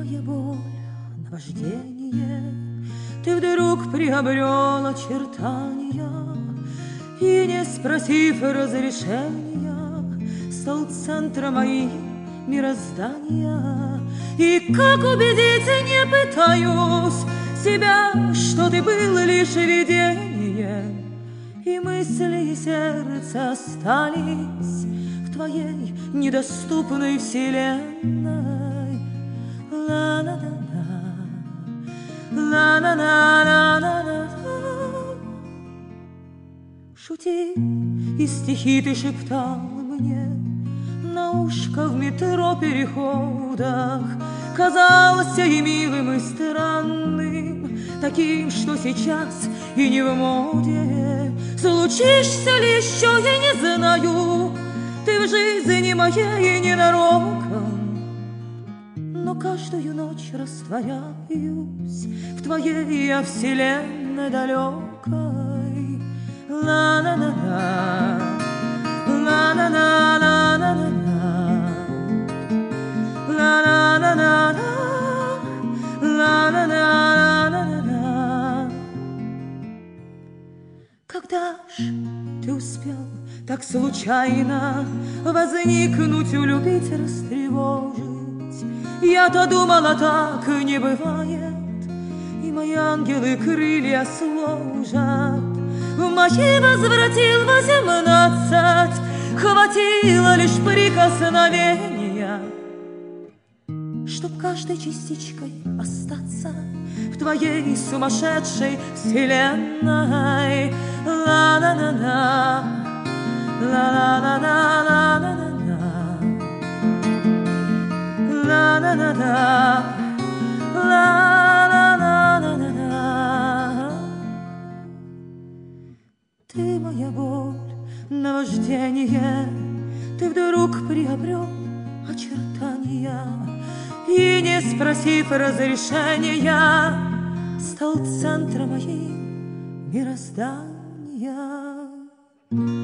моя боль, наваждение, ты вдруг приобрел очертания и, не спросив разрешения, стал центром моим мироздания. И как убедить не пытаюсь себя, что ты был лишь видение, и мысли и сердце остались в твоей недоступной вселенной. Ла-ла-ла-ла, ла-ла-ла-ла-ла-ла. Шути, и стихи ты шептал мне на ушко в метро переходах. Казался и милым, и странным, таким, что сейчас и не в моде. Случишься ли еще, я не знаю, ты в жизни моей ненароком, но каждую ночь растворяюсь в твоей я вселенной далекой. Ла-ла-ла-ла, ла-ла-ла-ла-ла-ла, ла-ла-ла-ла-ла, ла-ла-ла-ла-ла-ла. Когда ж ты успел так случайно возникнуть, улюбить, растревожить? Я-то думала, так не бывает, и мои ангелы крылья сложат. В мои возвратил 18, хватило лишь прикосновения, чтоб каждой частичкой остаться в твоей сумасшедшей вселенной. Ла-ла-ла-ла, ла-ла-ла-ла-ла-ла-ла, ла-ла-ла-ла, ла-ла-ла-ла-ла. Ты моя боль, наваждение, ты вдруг приобрел очертания и, не спросив разрешения, стал центром моей мироздания.